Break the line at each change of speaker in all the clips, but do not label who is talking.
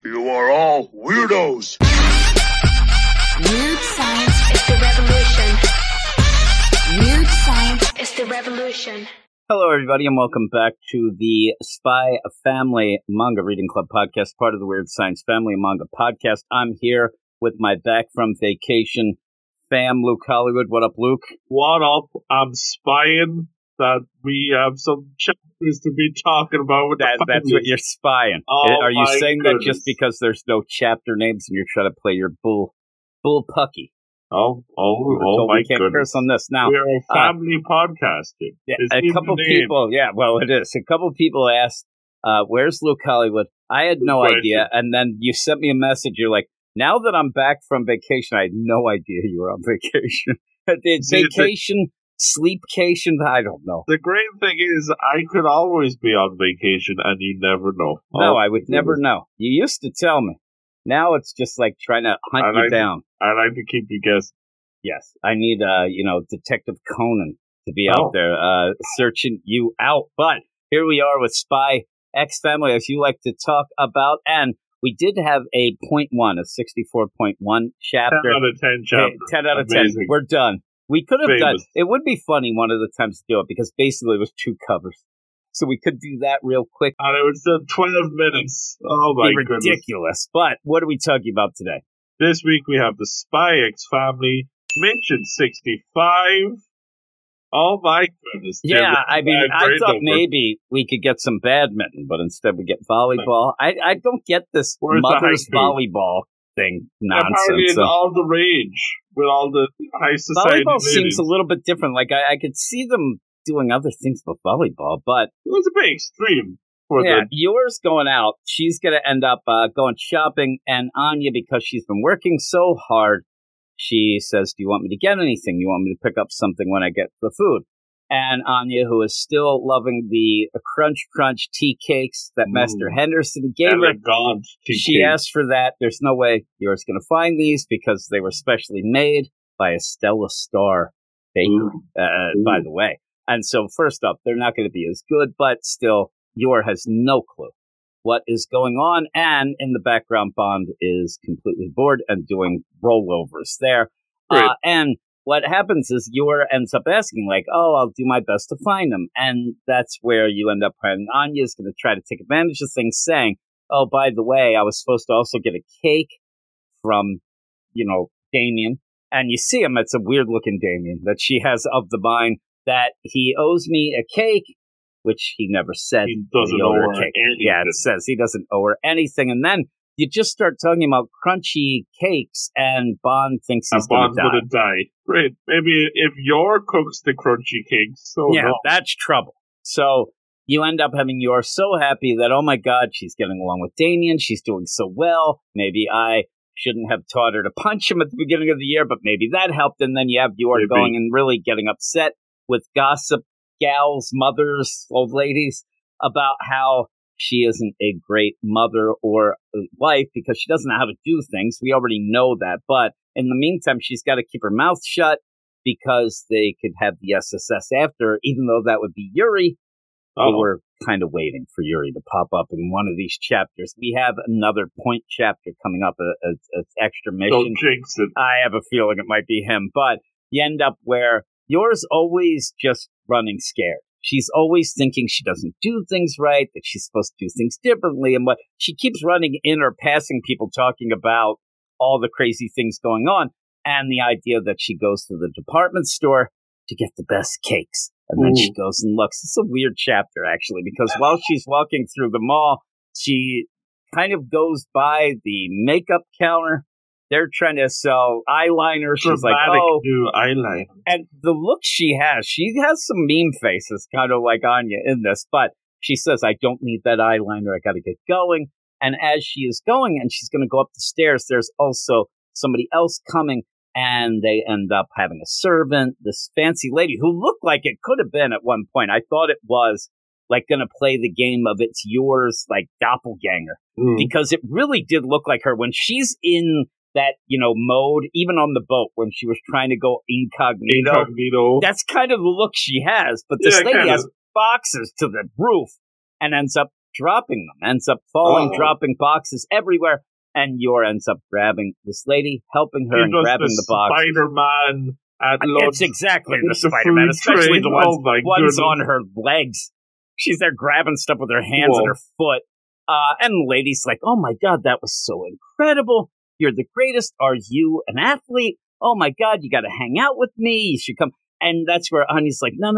You are all weirdos.
Weird science is the revolution. Weird science is the revolution.
Hello, everybody, and welcome back to the Spy Family Manga Reading Club podcast, part of the Weird Science Family Manga podcast. I'm here with my back from vacation fam, Luke Hollywood. What up, Luke?
What up? I'm spying that we have some chapters to be talking about with
That's what you're spying.
Oh,
are you saying that
goodness.
just because there's no chapter names and you're trying to play your bull pucky?
Oh
So
my
we can't
goodness.
curse on this now.
We're a family podcast.
Yeah, a couple people, it is. A couple people asked, where's Luke Hollywood? I had no idea. And then you sent me a message. You're like, now that I'm back from vacation, I had no idea you were on vacation. Vacation, sleepcation, I don't know.
The great thing is I could always be on vacation and you never know.
No, I would never know. You used to tell me. Now it's just like trying to hunt you down.
I like to keep you guessing.
Yes, I need, Detective Conan to be out there searching you out. But here we are with Spy X Family, as you like to talk about. And we did have a 0.1, a 64.1 chapter.
10 out of 10 chapter.
10 out of
Amazing.
10. We're done. We could have done,
Famous.
it would be funny one of the times to do it because basically it was 2 covers. So we could do that real quick.
And it was 12 minutes. Oh my goodness.
Ridiculous. But what are we talking about today?
This week we have the Spy X Family, Mission 65. Oh my goodness.
Yeah, I mean, I
great
thought
number.
maybe we could get some badminton, but instead we get volleyball. I don't get this
Where's the
mother's
haiku?
volleyball thing
Apparently
nonsense.
it's all the rage with all the high society
Volleyball
ladies.
seems a little bit different. Like, I could see them doing other things but volleyball, but
It was a bit extreme. For
yeah,
the,
yours going out, she's going to end up going shopping, and Anya, because she's been working so hard, she says, do you want me to get anything? You want me to pick up something when I get the food? And Anya, who is still loving the Crunch tea cakes that Master Henderson gave her,
elegant
she asked for that. There's no way you're going to find these because they were specially made by a Stella Star baker, by the way. And so first up, they're not going to be as good, but still, Yor has no clue what is going on. And in the background, Bond is completely bored and doing rollovers there. And what happens is Yor ends up asking, like, oh, I'll do my best to find them. And that's where you end up finding Anya's going to try to take advantage of things, saying, oh, by the way, I was supposed to also get a cake from, Damien. And you see him, it's a weird-looking Damien that she has of the mine, that he owes me a cake, which he never said.
He doesn't
owed
owe
a
her
cake.
anything.
Yeah, it says he doesn't owe her anything. And then you just start talking about crunchy cakes, and Bond thinks he's going
Bond's going to die. Great. Maybe if Yor cooks the crunchy cakes. So
yeah,
no.
that's trouble. So you end up having Yor so happy that, oh my God, she's getting along with Damien. She's doing so well. Maybe I shouldn't have taught her to punch him at the beginning of the year, but maybe that helped. And then you have Yor going and really getting upset with gossip gals, mothers, old ladies, about how she isn't a great mother or wife because she doesn't know how to do things. We already know that. But in the meantime, she's got to keep her mouth shut because they could have the SSS after her, even though that would be Yuri. But we're kind of waiting for Yuri to pop up in one of these chapters. We have another point chapter coming up, an extra mission.
Don't jinx it.
I have a feeling it might be him. But you end up where Yor's always just running scared. She's always thinking she doesn't do things right, that she's supposed to do things differently. And what she keeps running in or passing people talking about all the crazy things going on. And the idea that she goes to the department store to get the best cakes. And then she goes and looks. It's a weird chapter, actually, because while she's walking through the mall, she kind of goes by the makeup counter. They're trying to sell eyeliner. She's like, oh,
new eyeliner.
And the look she has some meme faces, kind of like Anya in this, but she says, I don't need that eyeliner. I got to get going. And as she is going and she's going to go up the stairs, there's also somebody else coming, and they end up having a servant, this fancy lady who looked like it could have been at one point. I thought it was like going to play the game of It's Yours, like doppelganger, because it really did look like her when she's in that, mode, even on the boat when she was trying to go incognito. That's kind of the look she has. But this lady has boxes to the roof and ends up dropping them, ends up falling,
Oh.
dropping boxes everywhere, and Yor ends up grabbing this lady, helping her,
He
and
does
grabbing the box.
Spider-Man at lunch.
It's exactly the
It's the
Spider-Man,
food
especially
train.
the ones,
Oh my
ones
goodness.
on her legs. She's there grabbing stuff with her hands
Whoa.
and her foot. And the lady's like, oh my God, that was so incredible. You're the greatest. Are you an athlete? Oh my God, you got to hang out with me. You should come. And that's where Anya's like, no,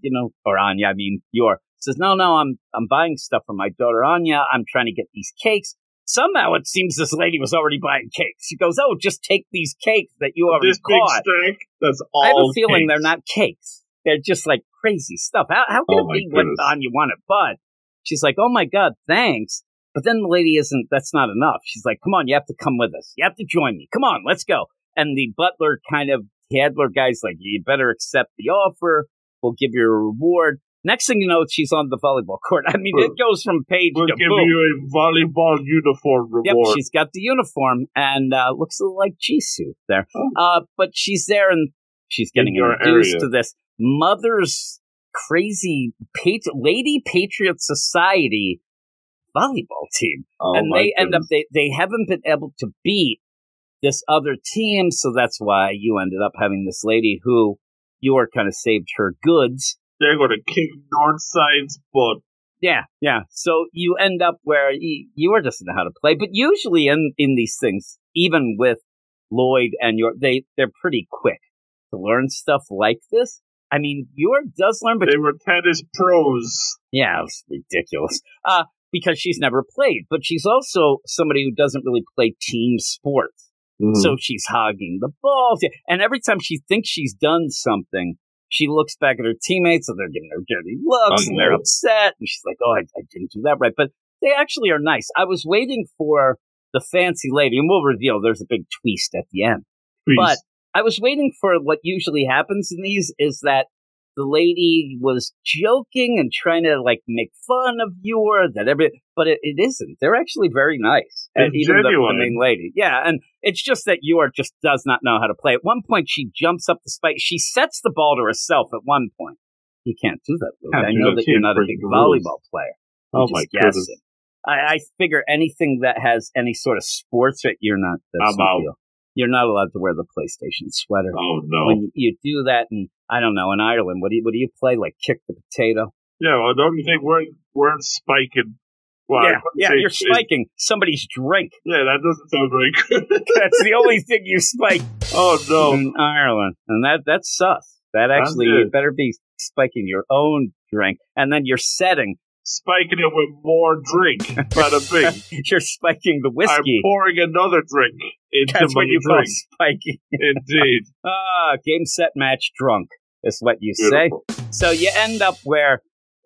or Anya, Yor says, no, I'm buying stuff for my daughter Anya. I'm trying to get these cakes. Somehow it seems this lady was already buying cakes. She goes, oh, just take these cakes that you already
This big
caught.
stack, that's all
I have a feeling
cakes.
they're not cakes. They're just like crazy stuff. How can
Oh
it
my
be what
goodness.
Anya wanted? But she's like, oh my God, thanks. But then the lady that's not enough. She's like, come on, you have to come with us. You have to join me. Come on, let's go. And the butler kind of handler guy's like, you better accept the offer. We'll give you a reward. Next thing you know, she's on the volleyball court. It goes from page
We'll
to
give
boom.
you a volleyball uniform
Yep,
reward.
she's got the uniform and looks a little like Jisoo there.
Oh.
But she's there and she's getting
In your
introduced
area.
to this mother's crazy Lady Patriot Society volleyball team.
Oh
And
my
they end up,
goodness.
they haven't been able to beat this other team. So that's why you ended up having this lady who Yor kind of saved her goods.
They're going to kick Northside's butt.
Yeah. So you end up where Yor doesn't know how to play, but usually in these things, even with Lloyd and Yor, they're pretty quick to learn stuff like this. Yor does learn, but
They were tennis pros.
yeah, it was ridiculous. Because she's never played, but she's also somebody who doesn't really play team sports. So she's hogging the balls, and every time she thinks she's done something, she looks back at her teammates, and they're giving her dirty looks, and they're upset, and she's like, oh, I didn't do that right. But they actually are nice. I was waiting for the fancy lady, and we'll reveal there's a big twist at the end.
Please.
But I was waiting for what usually happens in these is that the lady was joking and trying to make fun of Yor, but it isn't. They're actually very nice.
It's
Even the
genuine.
main lady. Yeah, and it's just that Yor just does not know how to play. At one point, she jumps up the spike. She sets the ball to herself at one point. You can't do that, Luke.
Can't
I
do
know
that.
that you're
Can't
not a
break
big
the rules.
volleyball player.
Oh
I'm
my
just
goodness.
guessing. I figure anything that has any sort of sports, you're not. That's
I'm
no
out.
deal. You're not allowed to wear the PlayStation sweater.
Oh no.
When you do that, and I don't know, in Ireland, what do you play? Like kick the potato?
Yeah, well, don't you think we're spiking? Well, I couldn't say
you're spiking somebody's drink.
Yeah, that doesn't sound very good.
That's the only thing you spike
Oh no.
in Ireland, and that's sus. That actually,
good.
you better be spiking your own drink, and then you're setting.
Spiking it with more drink. Bada bing.
You're spiking the
I'm
whiskey.
pouring another drink into
That's
my
what you call
drink.
spiking.
Indeed.
Game, set, match, drunk is what you
Beautiful.
say. So you end up where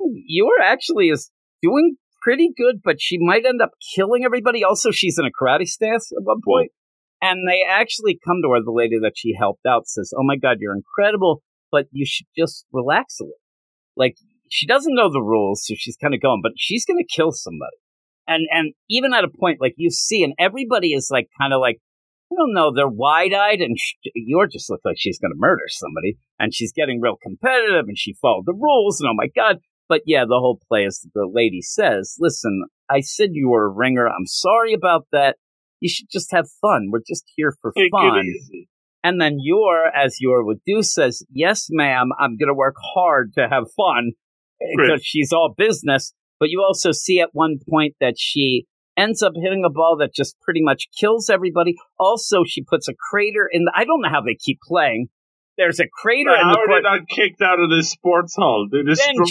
Yor actually is doing pretty good, but she might end up killing everybody. Also, she's in a karate stance at one point. And they actually come to her, the lady that she helped out says, oh my God, you're incredible, but you should just relax a little. She doesn't know the rules, so she's kind of going, but she's going to kill somebody. And even at a point, you see, and everybody is kind of I don't know, they're wide-eyed, and Yor just looks like she's going to murder somebody, and she's getting real competitive, and she followed the rules, and oh my God. But yeah, the whole play is the lady says, listen, I said you were a ringer. I'm sorry about that. You should just have fun. We're just here for
Take
fun.
it easy.
And then Yor, as Yor would do, says, yes, ma'am, I'm going to work hard to have fun, because she's all business. But you also see at one point that she ends up hitting a ball that just pretty much kills everybody. Also, she puts a crater in I don't know how they keep playing. There's a crater in
How
the
are
court.
they not kicked out of this sports hall? They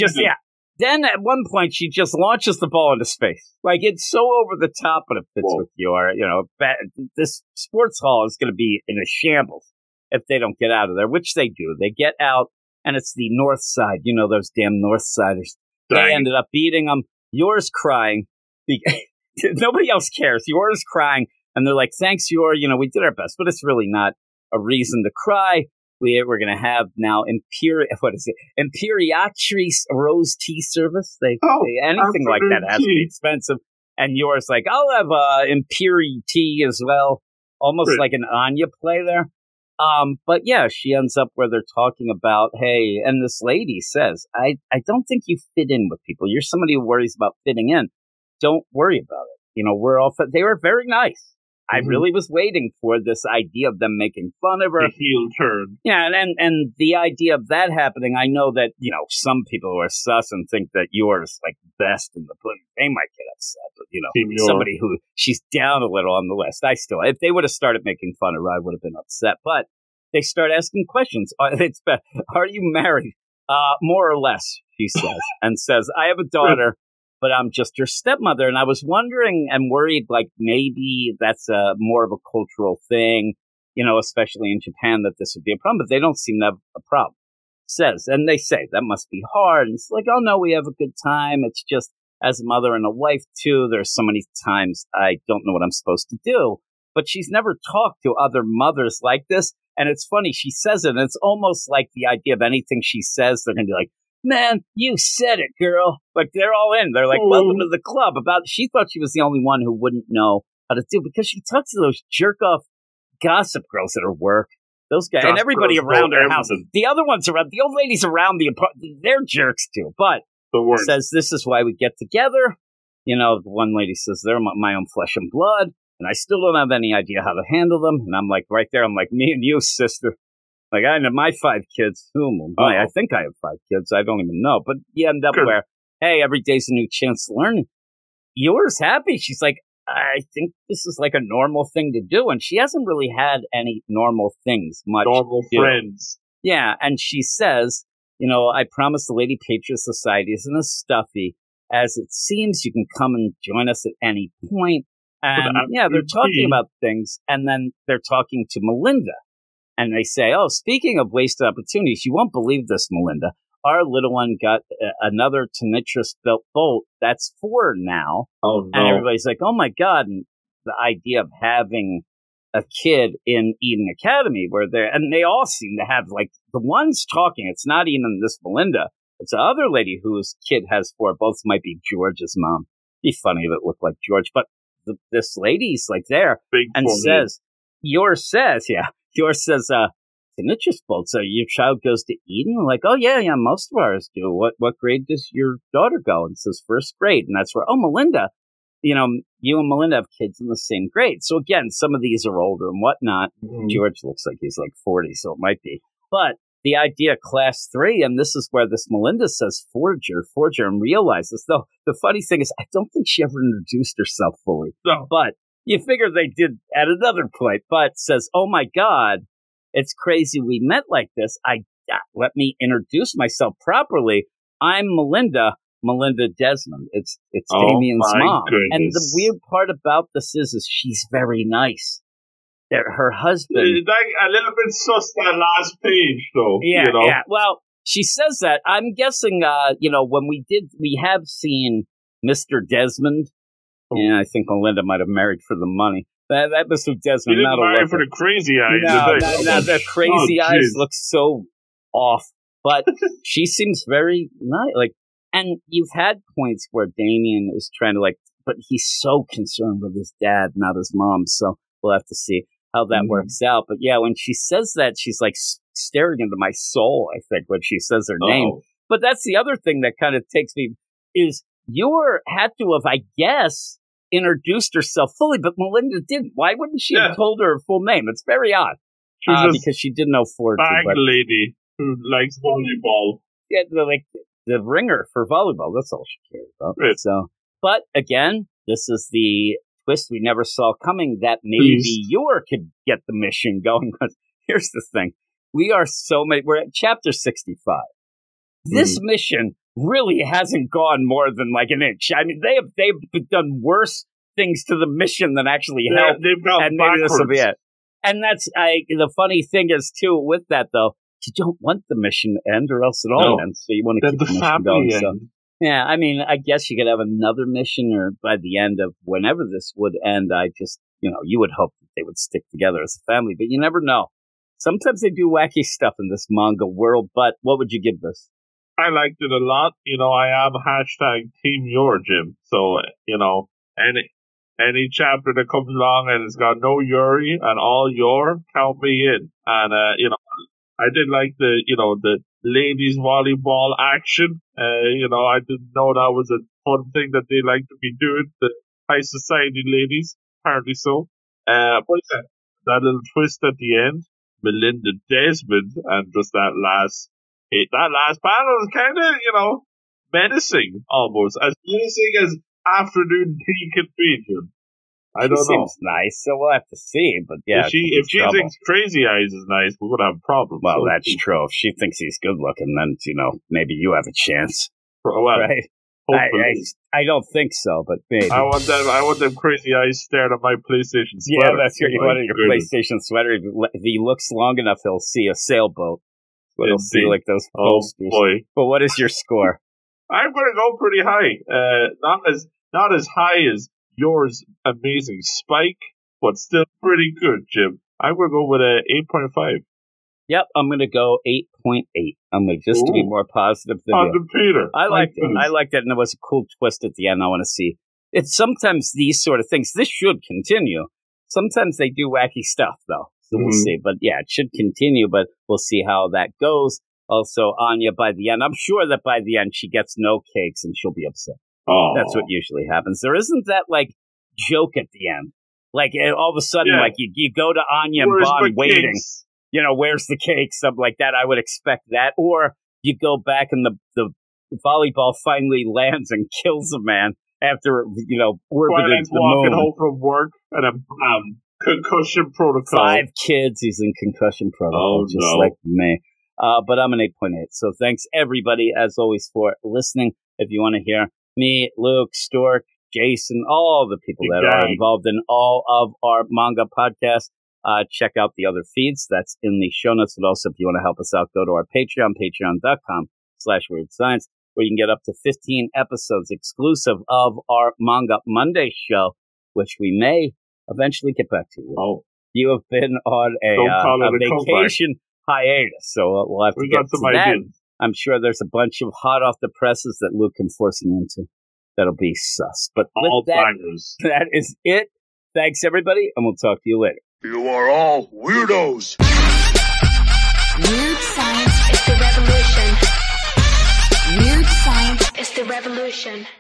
Then at one point she just launches the ball into space. It's so over the top, but it fits with Yor. This sports hall is going to be in a shambles if they don't get out of there, which they do. They get out, and it's the North Side. Those damn North Siders. They ended up beating them. Yor's crying. Nobody else cares. Yor's crying, and they're like, thanks, Yor. We did our best, but it's really not a reason to cry. We're going to have now Imperiatrice Rose Tea Service. Anything like that has to be expensive. And Yor's like, I'll have Imperi Tea as well. Almost like an Anya play there. But yeah, she ends up where they're talking about, hey, and this lady says, I don't think you fit in with people. You're somebody who worries about fitting in. don't worry about it. We're all. They were very nice. I
Mhm.
really was waiting for this idea of them making fun of her.
The heel turn.
Yeah, and the idea of that happening, I know that, some people who are sus and think that yours like best in the book, they might get upset. But,
Team Yor.
somebody who she's down a little on the list. If they would have started making fun of her, I would have been upset. But they start asking questions. Are you married? More or less, she says, and says, I have a daughter, but I'm just your stepmother. And I was wondering and worried, like maybe that's more of a cultural thing, especially in Japan, that this would be a problem. But they don't seem to have a problem. Says, and they say that must be hard. And it's like, oh no, we have a good time. It's just as a mother and a wife too. There's so many times I don't know what I'm supposed to do. But she's never talked to other mothers like this. And it's funny, she says it, and it's almost like the idea of anything she says, they're going to be like, man, you said it, girl. Like, they're all in. They're like, welcome to the club. She thought she was the only one who wouldn't know how to do, because she talks to those jerk-off gossip girls at her work. Those guys, and everybody around her house. The other ones around, the old ladies around the apartment, they're jerks too. But says, this is why we get together. The one lady says, they're my own flesh and blood. And I still don't have any idea how to handle them. And I'm like, right there, I'm like, me and you, sister. Like, I know my 5 kids. I think I have 5 kids. I don't even know. But you end up where, hey, every day's a new chance to learn. Yours happy. She's like, I think this is like a normal thing to do. And she hasn't really had any normal things much.
Normal friends.
Yeah. And she says, I promise the Lady Patriot Society isn't as stuffy as it seems. You can come and join us at any point. And they're talking about things, and then they're talking to Melinda, and they say, oh, speaking of wasted opportunities, you won't believe this, Melinda. Our little one got another Tonitrus bolt. That's 4 now.
Oh, no.
And everybody's like, oh, my God. And the idea of having a kid in Eden Academy and they all seem to have, like, the ones talking, it's not even this Melinda. It's the other lady whose kid has 4. Both might be George's mom. It'd be funny if it looked like George, but this lady's like there and says, yours says, Tonitrus bolt. So your child goes to Eden? Like, oh yeah, most of ours do. What grade does your daughter go? And says 1st grade. And that's where, Melinda, you and Melinda have kids in the same grade. So again, some of these are older and whatnot. Mm-hmm. George looks like he's like 40, so it might be. But the idea class 3, and this is where this Melinda says forger, and realizes, though, the funny thing is, I don't think she ever introduced herself fully.
No.
But you figure they did at another point, but says, oh my God, it's crazy we met like this. Let me introduce myself properly. I'm Melinda Desmond. It's Damien's mom.
Goodness.
And the weird part about this is she's very nice. Her husband,
like a little bit sus that last page, though.
Yeah. Well, she says that. I'm guessing, when we have seen Mr. Desmond. Yeah, I think Melinda might have married for the money. That Mr. Desmond,
he didn't marry for the crazy eyes.
No, the crazy eyes look so off. But she seems very nice. Like, and you've had points where Damien is trying to but he's so concerned with his dad, not his mom. So we'll have to see how that works out. But yeah, when she says that, she's like staring into my soul, I think, when she says her name. But that's the other thing that kind of takes me is had to have, I guess, introduced herself fully, but Melinda didn't. Why wouldn't she have told her full name? It's very odd. Because she didn't know forgery.
Lady who likes volleyball.
Yeah, the ringer for volleyball. That's all she cares about. Right. So, but again, this is the twist we never saw coming, that maybe Yor could get the mission going. But here's the thing. We're at chapter 65. This mission really hasn't gone more than like an inch. I mean, they've done worse things to the mission than actually helped.
They've gone
and
backwards.
Maybe this will be it. And that's, the funny thing is too, with that though, you don't want the mission to end or else it all ends. So you want to keep the mission going. So, yeah, I mean, I guess you could have another mission, or by the end of whenever this would end, I just, you would hope that they would stick together as a family, but you never know. Sometimes they do wacky stuff in this manga world, but what would you give this?
I liked it a lot. I am hashtag Team Yor, Jim. So, any chapter that comes along and it's got no Yuri and all Yor, count me in. And, I did like the ladies volleyball action. I didn't know that was a fun thing that they like to be doing. The high society ladies, apparently so. But yeah, that little twist at the end, Melinda Desmond, and just that last panel is kind of, menacing almost, as menacing as afternoon tea can be, Jim. I don't know.
Seems nice, so we'll have to see. But yeah,
if she thinks Crazy Eyes is nice, we're gonna have problems.
Well, that's true. If she thinks he's good looking, then maybe you have a chance,
well,
right? I don't think so, but maybe.
I want them Crazy Eyes staring at my PlayStation sweater.
Yeah, that's what you wanted, your PlayStation sweater. If he looks long enough, he'll see a sailboat. He'll see like those posters.
Oh boy!
But what is your score?
I'm gonna go pretty high. Not as high as yours amazing Spike, but still pretty good, Jim. I'm going to go with a 8.5.
Yep, I'm going to go 8.8. I'm going to just to be more positive than you.
Peter.
I liked it, and there was a cool twist at the end I want to see. It's sometimes these sort of things, this should continue. Sometimes they do wacky stuff, though, so we'll see. But yeah, it should continue, but we'll see how that goes. Also, Anya, by the end, I'm sure that by the end she gets no cakes and she'll be upset.
Oh.
That's what usually happens. There isn't that, joke at the end. All of a sudden, you go to Anya and Bond waiting. Cakes? Where's the cake? Something like that. I would expect that. Or you go back and the volleyball finally lands and kills a man after, orbited the
walking
moon.
Home from work and a concussion protocol.
5 kids. He's in concussion protocol, like me. But I'm an 8.8. So thanks, everybody, as always, for listening. If you want to hear me, Luke, Stork, Jason, all the people that are involved in all of our manga podcasts, check out the other feeds. That's in the show notes. But also, if you want to help us out, go to our Patreon, patreon.com/WeirdScience, where you can get up to 15 episodes exclusive of our Manga Monday show, which we may eventually get back to.
Oh.
You have been on a vacation hiatus, so we'll have to get to that. Ideas. I'm sure there's a bunch of hot off the presses that Luke can force me into. That'll be sus. But with that is it. Thanks, everybody, and we'll talk to you later.
You are all weirdos.
Weird science is the revolution. Weird science is the revolution.